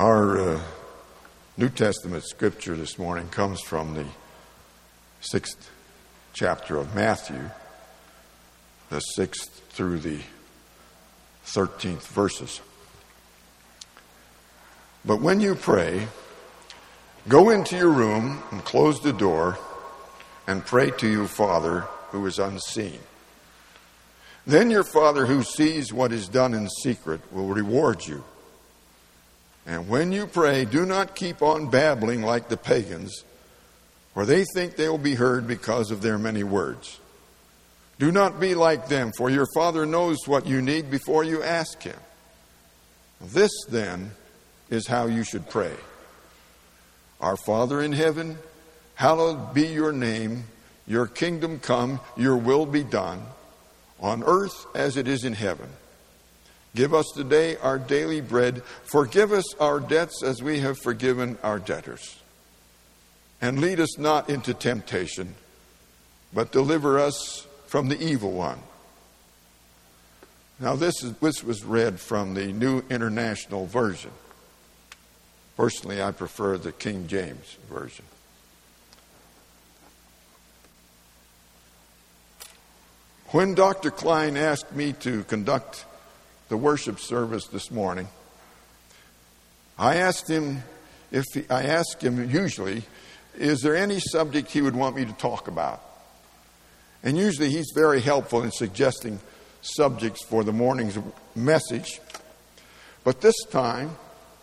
Our New Testament scripture this morning comes from the 6th chapter of Matthew, the 6th through the 13th verses. But when you pray, go into your room and close the door and pray to your Father who is unseen. Then your Father who sees what is done in secret will reward you. And when you pray, do not keep on babbling like the pagans, for they think they will be heard because of their many words. Do not be like them, for your Father knows what you need before you ask Him. This, then, is how you should pray. Our Father in heaven, hallowed be your name. Your kingdom come, your will be done, on earth as it is in heaven. Give us today our daily bread. Forgive us our debts as we have forgiven our debtors. And lead us not into temptation, but deliver us from the evil one. Now this was read from the New International Version. Personally, I prefer the King James Version. When Dr. Klein asked me to conduct the worship service this morning, I asked him usually, is there any subject he would want me to talk about? And usually he's very helpful in suggesting subjects for the morning's message. But this time,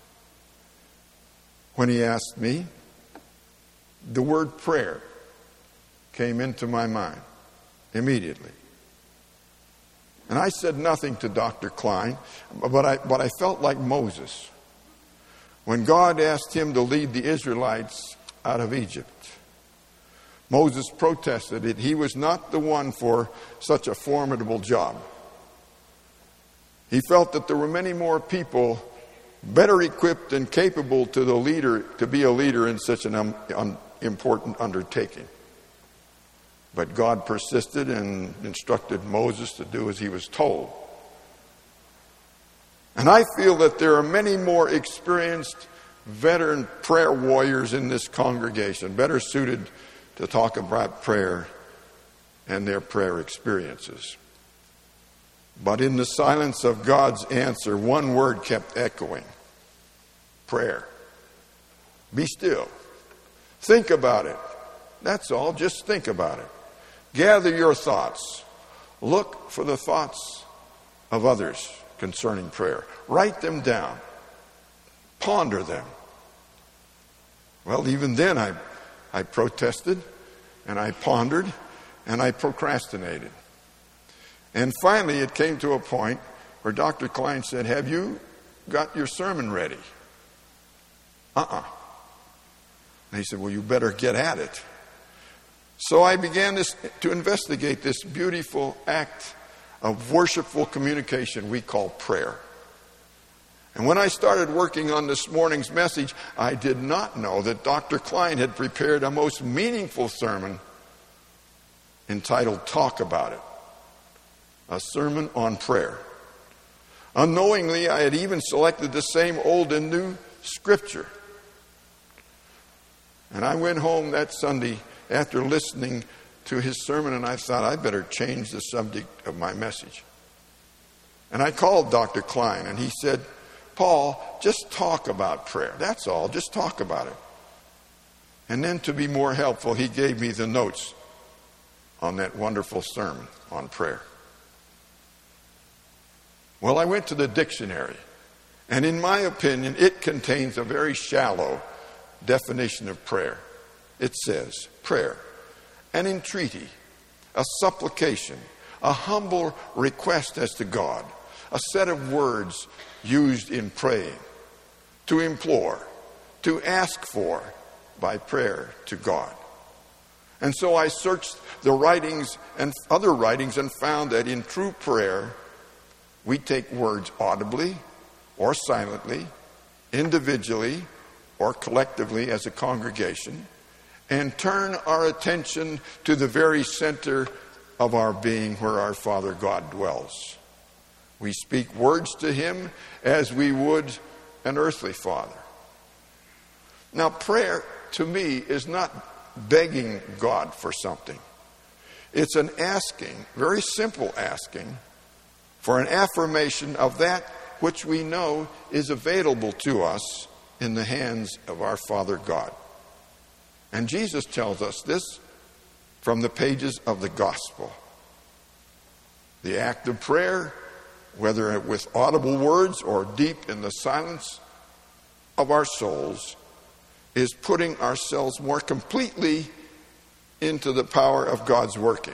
when he asked me, the word prayer came into my mind immediately. And I said nothing to Dr. Klein, but I felt like Moses when God asked him to lead the Israelites out of Egypt. Moses protested it. He was not the one for such a formidable job. He felt that there were many more people better equipped and capable to be a leader in such an important undertaking. But God persisted and instructed Moses to do as he was told. And I feel that there are many more experienced veteran prayer warriors in this congregation, better suited to talk about prayer and their prayer experiences. But in the silence of God's answer, one word kept echoing: prayer. Be still. Think about it. That's all. Just think about it. Gather your thoughts. Look for the thoughts of others concerning prayer. Write them down. Ponder them. Well, even then I protested, and I pondered, and I procrastinated. And finally it came to a point where Dr. Klein said, have you got your sermon ready? And he said, well, you better get at it. So I began to investigate this beautiful act of worshipful communication we call prayer. And when I started working on this morning's message, I did not know that Dr. Klein had prepared a most meaningful sermon entitled Talk About It, a sermon on prayer. Unknowingly, I had even selected the same Old and New Scripture. And I went home that Sunday after listening to his sermon, and I thought, I better change the subject of my message. And I called Dr. Klein, and he said, Paul, just talk about prayer. That's all. Just talk about it. And then to be more helpful, he gave me the notes on that wonderful sermon on prayer. Well, I went to the dictionary, and in my opinion, it contains a very shallow definition of prayer. It says, prayer, an entreaty, a supplication, a humble request as to God, a set of words used in praying, to implore, to ask for by prayer to God. And so I searched the writings and other writings and found that in true prayer, we take words audibly or silently, individually or collectively as a congregation, and turn our attention to the very center of our being where our Father God dwells. We speak words to Him as we would an earthly father. Now, prayer to me is not begging God for something. It's an asking, very simple asking, for an affirmation of that which we know is available to us in the hands of our Father God. And Jesus tells us this from the pages of the gospel. The act of prayer, whether with audible words or deep in the silence of our souls, is putting ourselves more completely into the power of God's working,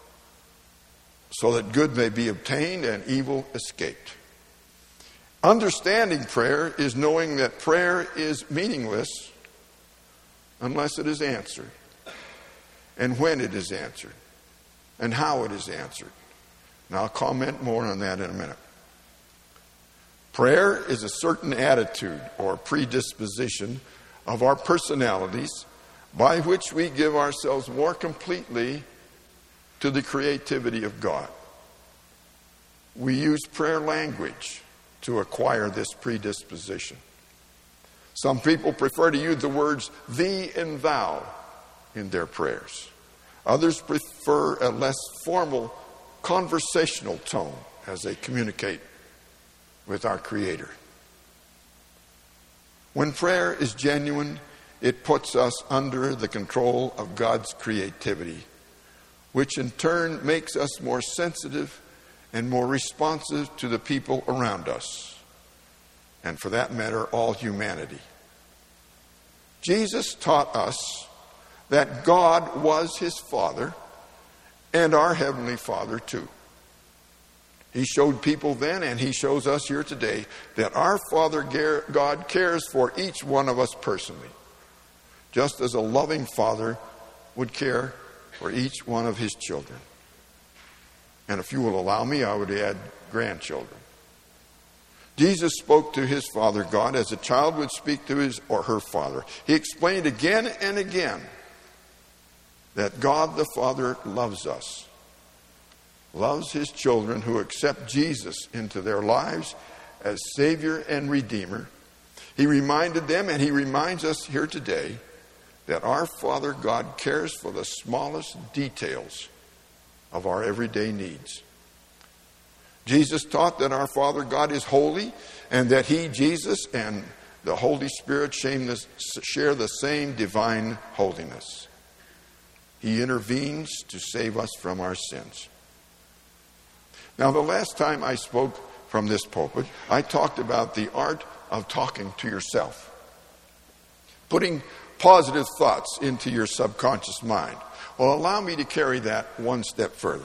so that good may be obtained and evil escaped. Understanding prayer is knowing that prayer is meaningless unless it is answered, and when it is answered, and how it is answered. And I'll comment more on that in a minute. Prayer is a certain attitude or predisposition of our personalities by which we give ourselves more completely to the creativity of God. We use prayer language to acquire this predisposition. Some people prefer to use the words thee and thou in their prayers. Others prefer a less formal conversational tone as they communicate with our Creator. When prayer is genuine, it puts us under the control of God's creativity, which in turn makes us more sensitive and more responsive to the people around us, and for that matter, all humanity. Jesus taught us that God was his Father and our Heavenly Father too. He showed people then, and he shows us here today, that our Father God cares for each one of us personally, just as a loving father would care for each one of his children. And if you will allow me, I would add grandchildren. Jesus spoke to his Father God as a child would speak to his or her father. He explained again and again that God the Father loves us, loves his children who accept Jesus into their lives as Savior and Redeemer. He reminded them, and he reminds us here today, that our Father God cares for the smallest details of our everyday needs. Jesus taught that our Father God is holy, and that he, Jesus, and the Holy Spirit share the same divine holiness. He intervenes to save us from our sins. Now, the last time I spoke from this pulpit, I talked about the art of talking to yourself, putting positive thoughts into your subconscious mind. Well, allow me to carry that one step further.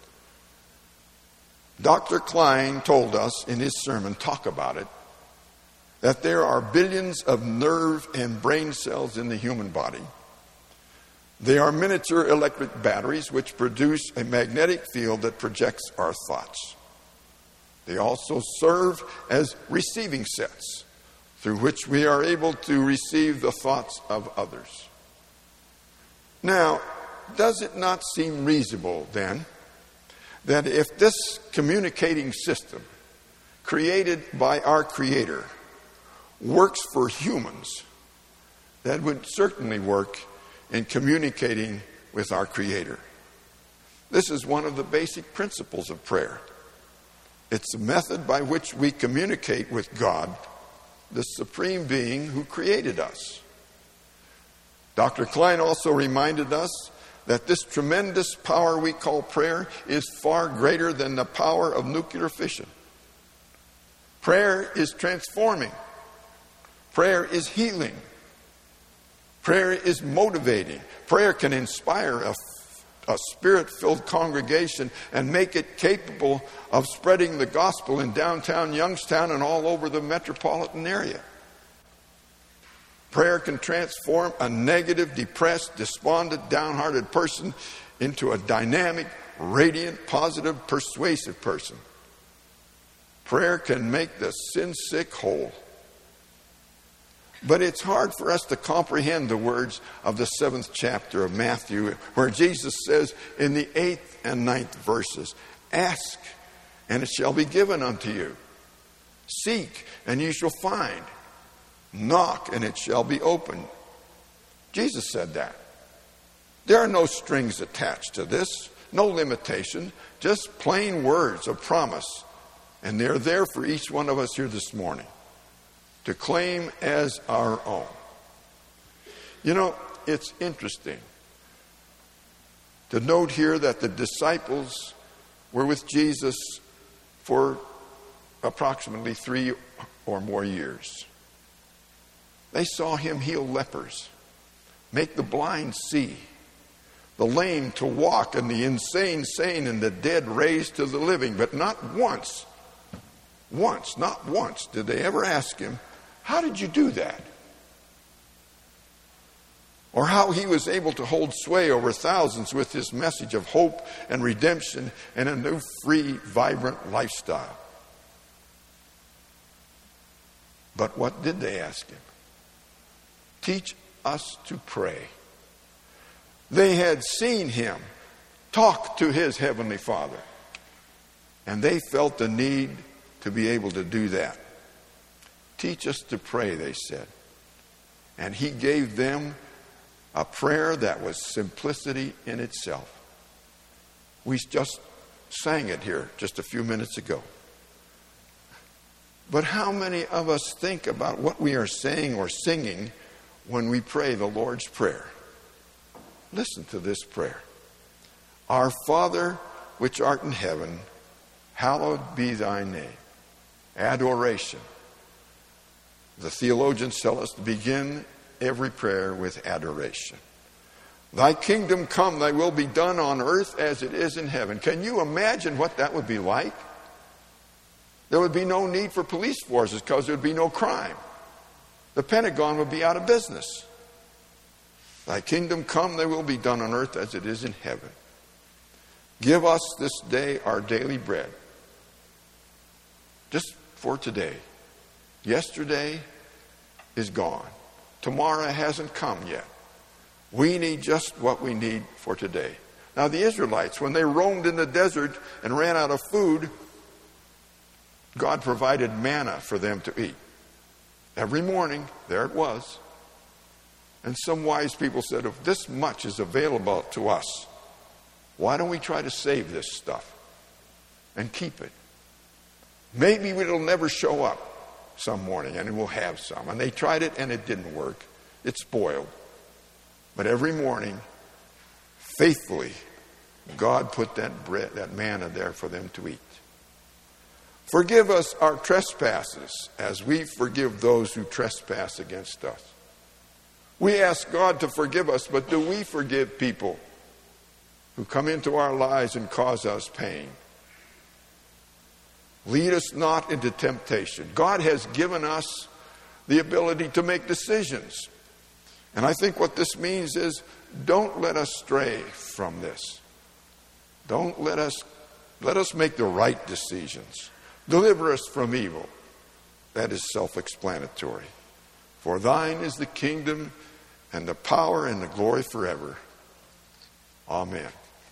Dr. Klein told us in his sermon, Talk About It, that there are billions of nerve and brain cells in the human body. They are miniature electric batteries which produce a magnetic field that projects our thoughts. They also serve as receiving sets through which we are able to receive the thoughts of others. Now, does it not seem reasonable then that if this communicating system created by our Creator works for humans, that would certainly work in communicating with our Creator? This is one of the basic principles of prayer. It's a method by which we communicate with God, the Supreme Being who created us. Dr. Klein also reminded us that this tremendous power we call prayer is far greater than the power of nuclear fission. Prayer is transforming. Prayer is healing. Prayer is motivating. Prayer can inspire a spirit-filled congregation and make it capable of spreading the gospel in downtown Youngstown and all over the metropolitan area. Prayer can transform a negative, depressed, despondent, downhearted person into a dynamic, radiant, positive, persuasive person. Prayer can make the sin-sick whole. But it's hard for us to comprehend the words of the 7th chapter of Matthew, where Jesus says in the 8th and 9th verses, Ask, and it shall be given unto you. Seek, and ye shall find. Knock and it shall be opened. Jesus said that. There are no strings attached to this, no limitation, just plain words of promise. And they're there for each one of us here this morning to claim as our own. You know, it's interesting to note here that the disciples were with Jesus for approximately 3 or more years. They saw him heal lepers, make the blind see, the lame to walk, and the insane sane, and the dead raised to the living. But not once did they ever ask him, how did you do that? Or how he was able to hold sway over thousands with his message of hope and redemption and a new, free, vibrant lifestyle. But what did they ask him? Teach us to pray. They had seen him talk to his heavenly Father, and they felt the need to be able to do that. Teach us to pray, they said. And he gave them a prayer that was simplicity in itself. We just sang it here just a few minutes ago. But how many of us think about what we are saying or singing when we pray the Lord's Prayer? Listen to this prayer. Our Father, which art in heaven, hallowed be thy name. Adoration. The theologians tell us to begin every prayer with adoration. Thy kingdom come, thy will be done on earth as it is in heaven. Can you imagine what that would be like? There would be no need for police forces because there would be no crime. The Pentagon would be out of business. Thy kingdom come, thy will be done on earth as it is in heaven. Give us this day our daily bread. Just for today. Yesterday is gone. Tomorrow hasn't come yet. We need just what we need for today. Now the Israelites, when they roamed in the desert and ran out of food, God provided manna for them to eat. Every morning, there it was. And some wise people said, if this much is available to us, why don't we try to save this stuff and keep it? Maybe it'll never show up some morning and we'll have some. And they tried it and it didn't work. It spoiled. But every morning, faithfully, God put that bread, that manna there for them to eat. Forgive us our trespasses as we forgive those who trespass against us. We ask God to forgive us, but do we forgive people who come into our lives and cause us pain? Lead us not into temptation. God has given us the ability to make decisions. And I think what this means is, don't let us stray from this. Let us make the right decisions. Deliver us from evil. That is self-explanatory. For thine is the kingdom and the power and the glory forever. Amen.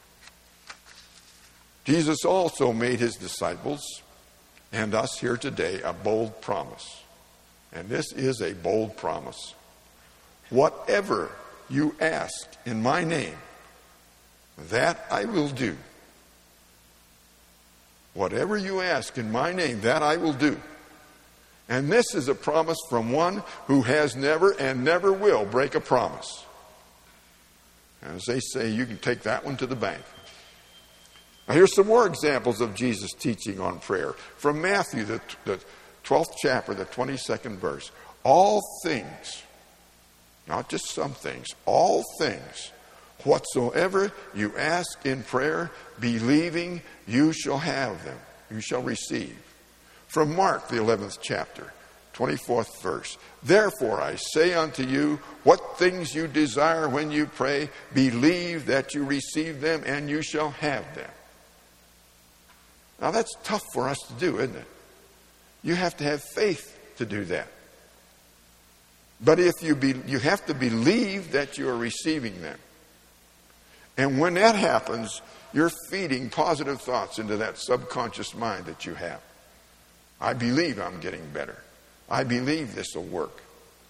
Jesus also made his disciples and us here today a bold promise. And this is a bold promise. Whatever you ask in my name, that I will do. Whatever you ask in my name, that I will do. And this is a promise from one who has never and never will break a promise. As they say, you can take that one to the bank. Now here's some more examples of Jesus' teaching on prayer. From Matthew, the 12th chapter, the 22nd verse. All things, not just some things, all things, whatsoever you ask in prayer, believing, you shall have them. You shall receive. From Mark, the 11th chapter, 24th verse. Therefore I say unto you, what things you desire when you pray, believe that you receive them and you shall have them. Now that's tough for us to do, isn't it? You have to have faith to do that. But you have to believe that you are receiving them. And when that happens, you're feeding positive thoughts into that subconscious mind that you have. I believe I'm getting better. I believe this will work.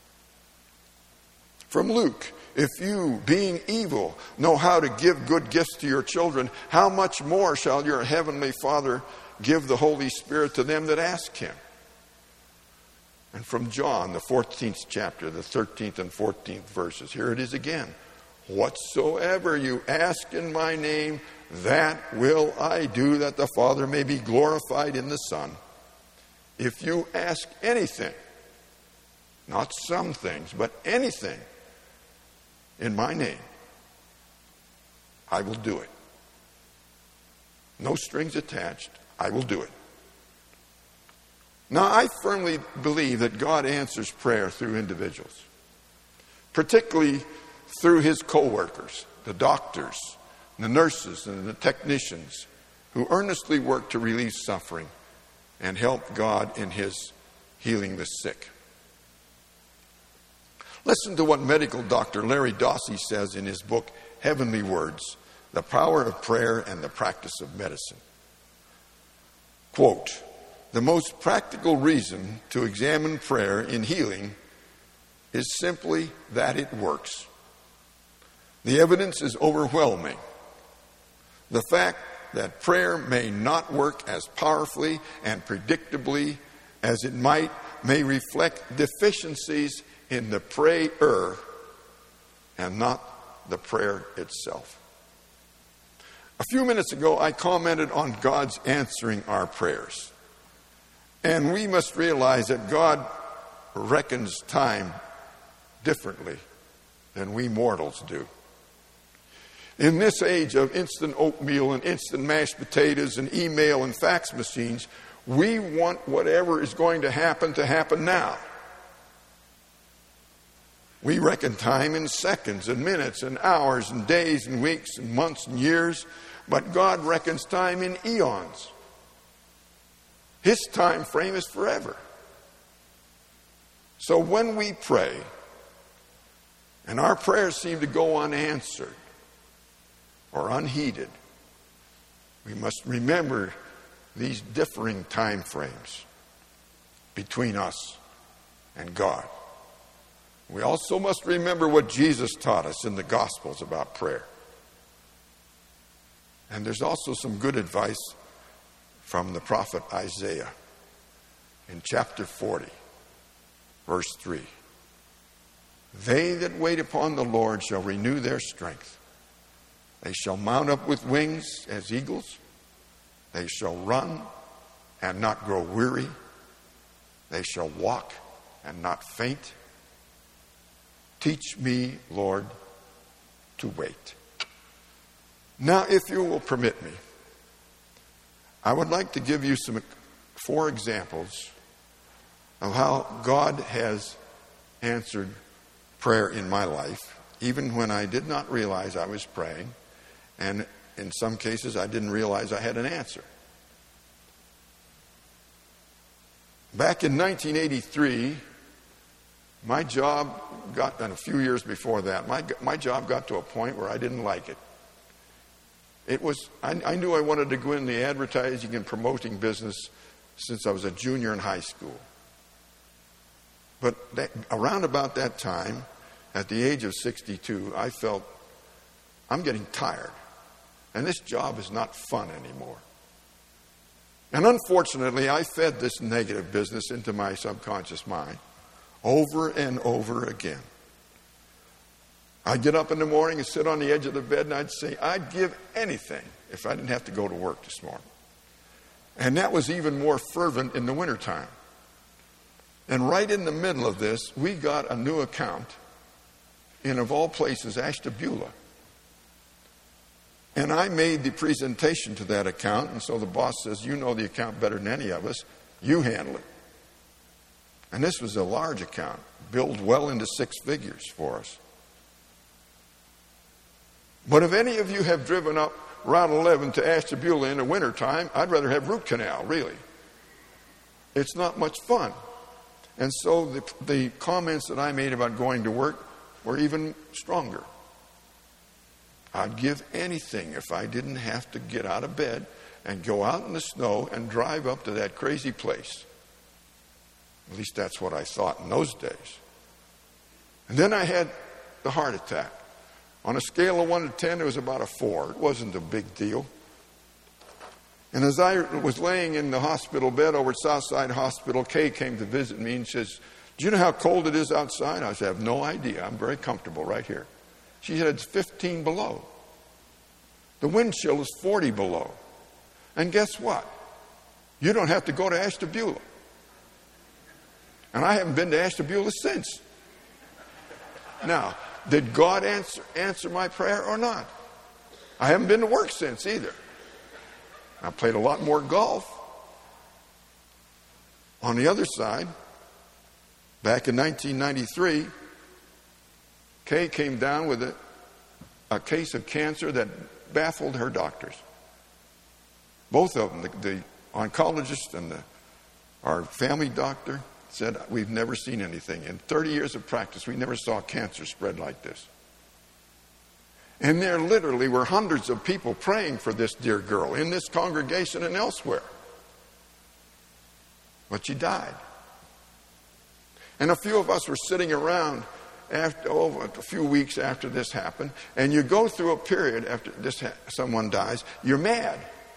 From Luke, if you, being evil, know how to give good gifts to your children, how much more shall your heavenly Father give the Holy Spirit to them that ask him? And from John, the 14th chapter, the 13th and 14th verses, here it is again. Whatsoever you ask in my name, that will I do, that the Father may be glorified in the Son. If you ask anything, not some things, but anything, in my name, I will do it. No strings attached. I will do it. Now, I firmly believe that God answers prayer through individuals, particularly through his co-workers, the doctors, the nurses, and the technicians who earnestly work to relieve suffering and help God in his healing the sick. Listen to what medical doctor Larry Dossey says in his book, Heavenly Words, The Power of Prayer and the Practice of Medicine. Quote, the most practical reason to examine prayer in healing is simply that it works. The evidence is overwhelming. The fact that prayer may not work as powerfully and predictably as it might may reflect deficiencies in the prayer and not the prayer itself. A few minutes ago, I commented on God's answering our prayers. And we must realize that God reckons time differently than we mortals do. In this age of instant oatmeal and instant mashed potatoes and email and fax machines, we want whatever is going to happen now. We reckon time in seconds and minutes and hours and days and weeks and months and years, but God reckons time in eons. His time frame is forever. So when we pray, and our prayers seem to go unanswered or unheeded, we must remember these differing time frames between us and God. We also must remember what Jesus taught us in the Gospels about prayer. And there's also some good advice from the prophet Isaiah in chapter 40, verse 3. They that wait upon the Lord shall renew their strength. They shall mount up with wings as eagles. They shall run and not grow weary. They shall walk and not faint. Teach me, Lord, to wait. Now, if you will permit me, I would like to give you 4 examples of how God has answered prayer in my life, even when I did not realize I was praying, and in some cases I didn't realize I had an answer. Back in 1983, my job got, and a few years before that, my job got to a point where I didn't like it. I knew I wanted to go in the advertising and promoting business since I was a junior in high school. But around about that time, at the age of 62, I felt I'm getting tired. And this job is not fun anymore. And unfortunately, I fed this negative business into my subconscious mind over and over again. I'd get up in the morning and sit on the edge of the bed and I'd say, I'd give anything if I didn't have to go to work this morning. And that was even more fervent in the wintertime. And right in the middle of this, we got a new account in, of all places, Ashtabula. And I made the presentation to that account, and so the boss says, you know the account better than any of us, you handle it. And this was a large account, billed well into 6 figures for us. But if any of you have driven up Route 11 to Ashtabula in the wintertime, I'd rather have root canal, really. It's not much fun. And so the comments that I made about going to work were even stronger. I'd give anything if I didn't have to get out of bed and go out in the snow and drive up to that crazy place. At least that's what I thought in those days. And then I had the heart attack. On a scale of 1 to 10, it was about a 4. It wasn't a big deal. And as I was laying in the hospital bed over at Southside Hospital, Kay came to visit me and says, "Do you know how cold it is outside?" I said, "I have no idea. I'm very comfortable right here." She said, "It's 15 below. The wind chill is 40 below. And guess what? You don't have to go to Ashtabula." And I haven't been to Ashtabula since. Now, did God answer my prayer or not? I haven't been to work since either. I played a lot more golf. On the other side, back in 1993, Kay came down with a case of cancer that baffled her doctors. Both of them, the oncologist and our family doctor, said, "We've never seen anything. In 30 years of practice, we never saw cancer spread like this." And there literally were hundreds of people praying for this dear girl in this congregation and elsewhere. But she died. And a few of us were sitting around a few weeks after this happened, and you go through a period after someone dies, you're mad.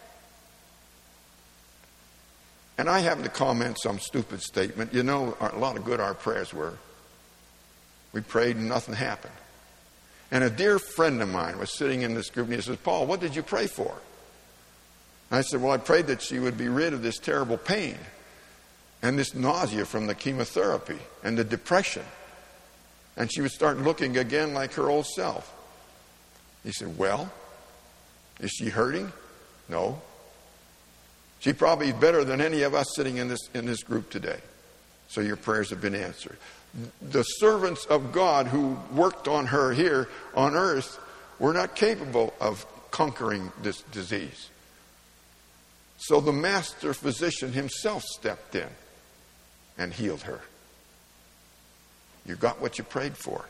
And I happened to comment some stupid statement. You know, a lot of good our prayers were. We prayed and nothing happened. And a dear friend of mine was sitting in this group and he says, "Paul, what did you pray for?" And I said, "Well, I prayed that she would be rid of this terrible pain and this nausea from the chemotherapy and the depression. And she would start looking again like her old self." He said, "Well, is she hurting?" "No. She probably is better than any of us sitting in this group today. So your prayers have been answered." The servants of God who worked on her here on earth were not capable of conquering this disease. So the master physician himself stepped in and healed her. You got what you prayed for.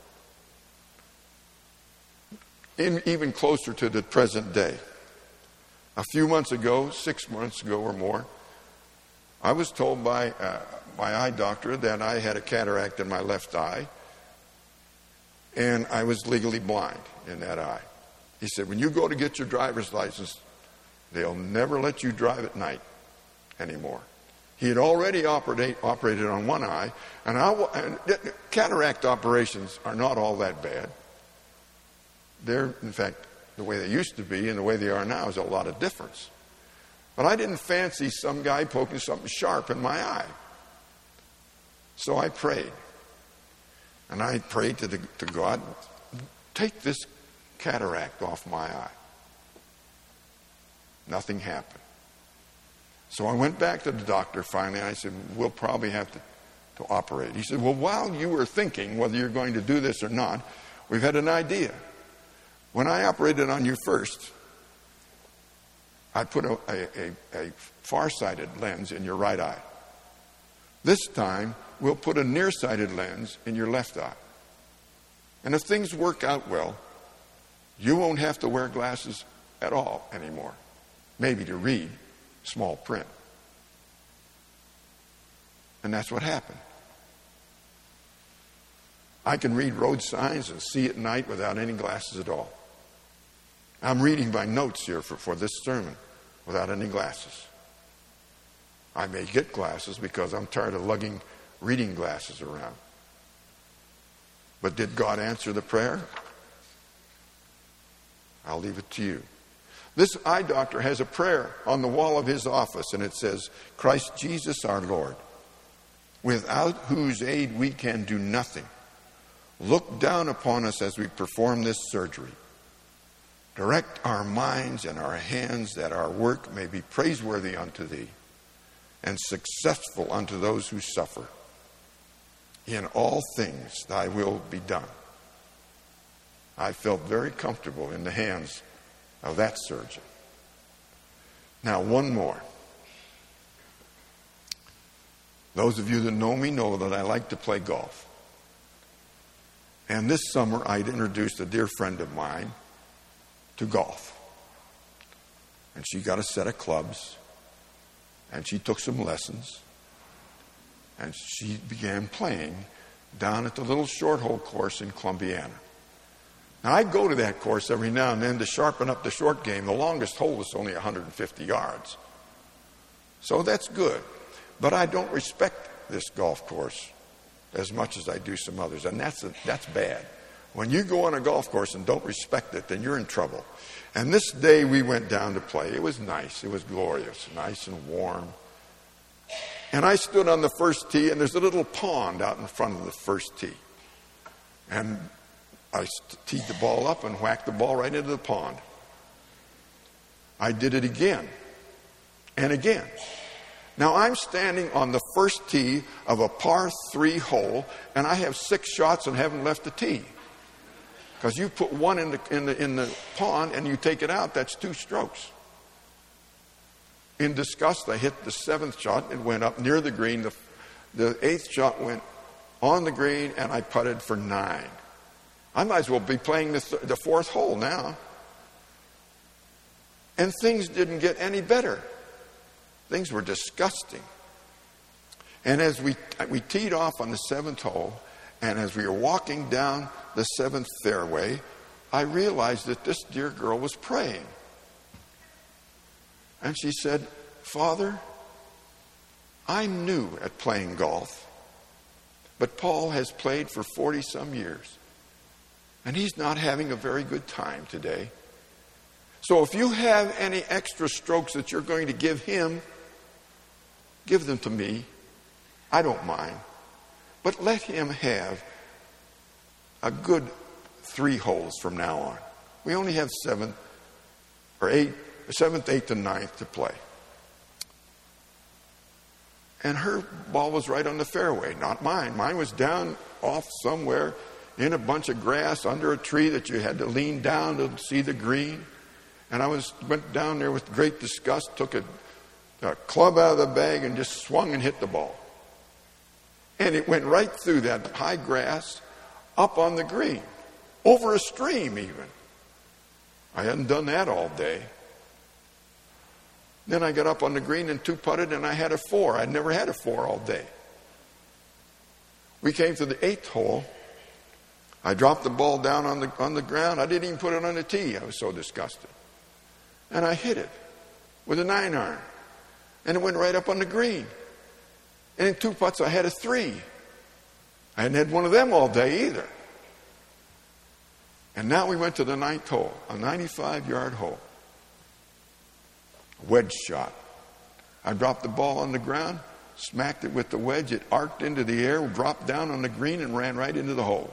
Even closer to the present day. A few months ago, 6 months ago or more, I was told by my eye doctor that I had a cataract in my left eye and I was legally blind in that eye. He said, "When you go to get your driver's license, they'll never let you drive at night anymore." He had already operated on one eye, and cataract operations are not all that bad. They're, in fact, the way they used to be and the way they are now is a lot of difference. But I didn't fancy some guy poking something sharp in my eye. So I prayed. And I prayed to God, "Take this cataract off my eye." Nothing happened. So I went back to the doctor finally, and I said, "We'll probably have to operate." He said, "Well, while you were thinking whether you're going to do this or not, we've had an idea. When I operated on you first, I put a far-sighted lens in your right eye. This time, we'll put a nearsighted lens in your left eye. And if things work out well, you won't have to wear glasses at all anymore. Maybe to read small print." And that's what happened. I can read road signs and see at night without any glasses at all. I'm reading my notes here for this sermon without any glasses. I may get glasses because I'm tired of lugging reading glasses around. But did God answer the prayer? I'll leave it to you. This eye doctor has a prayer on the wall of his office, and it says, "Christ Jesus our Lord, without whose aid we can do nothing, look down upon us as we perform this surgery. Direct our minds and our hands that our work may be praiseworthy unto thee and successful unto those who suffer. In all things thy will be done." I felt very comfortable in the hands of that surgeon. Now, one more. Those of you that know me know that I like to play golf. And this summer, I'd introduced a dear friend of mine to golf. And she got a set of clubs, and she took some lessons, and she began playing down at the little short hole course in Columbiana. Now, I go to that course every now and then to sharpen up the short game. The longest hole is only 150 yards. So that's good. But I don't respect this golf course as much as I do some others. And that's bad. When you go on a golf course and don't respect it, then you're in trouble. And this day we went down to play. It was nice. It was glorious. Nice and warm. And I stood on the first tee, and there's a little pond out in front of the first tee. And I teed the ball up and whacked the ball right into the pond. I did it again and again. Now I'm standing on the first tee of a par 3 hole, and I have 6 shots and haven't left the tee. Because you put one in the pond and you take it out, that's 2 strokes. In disgust, I hit the 7th shot. It went up near the green. The 8th shot went on the green, and I putted for 9. I might as well be playing the 4th hole now. And things didn't get any better. Things were disgusting. And as we teed off on the 7th hole, and as we were walking down the 7th fairway, I realized that this dear girl was praying. And she said, "Father, I'm new at playing golf, but Paul has played for 40-some years, and he's not having a very good time today. So if you have any extra strokes that you're going to give him, give them to me. I don't mind. But let him have a good 3 holes from now on. We only have 7th, 8th, and 9th to play." And her ball was right on the fairway, not mine. Mine was down off somewhere in a bunch of grass under a tree that you had to lean down to see the green. And I went down there with great disgust, took a club out of the bag and just swung and hit the ball. And it went right through that high grass, up on the green, over a stream even. I hadn't done that all day. Then I got up on the green and 2-putted, and I had a 4. I'd never had a 4 all day. We came to the 8th hole. I dropped the ball down on the ground. I didn't even put it on the tee. I was so disgusted. And I hit it with a 9-iron. And it went right up on the green. And in 2 putts, I had a 3. I hadn't had one of them all day either. And now we went to the 9th hole, a 95-yard hole. Wedge shot. I dropped the ball on the ground, smacked it with the wedge. It arced into the air, dropped down on the green, and ran right into the hole.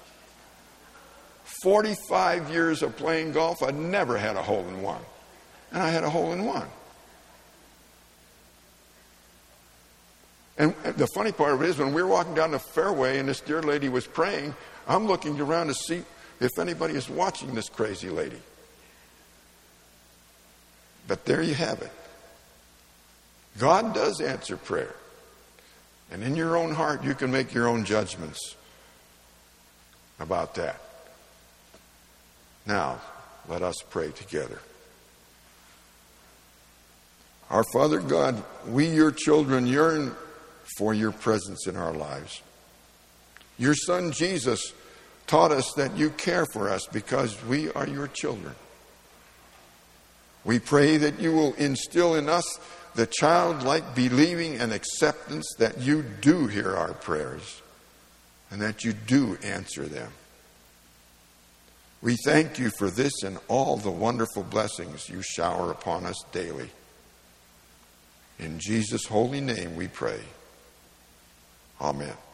45 years of playing golf, I'd never had a hole-in-one. And I had a hole-in-one. And the funny part of it is, when we were walking down the fairway and this dear lady was praying, I'm looking around to see if anybody is watching this crazy lady. But there you have it. God does answer prayer. And in your own heart, you can make your own judgments about that. Now, let us pray together. Our Father God, we, your children, yearn for your presence in our lives. Your Son Jesus taught us that you care for us because we are your children. We pray that you will instill in us the childlike believing and acceptance that you do hear our prayers and that you do answer them. We thank you for this and all the wonderful blessings you shower upon us daily. In Jesus' holy name we pray. Amen.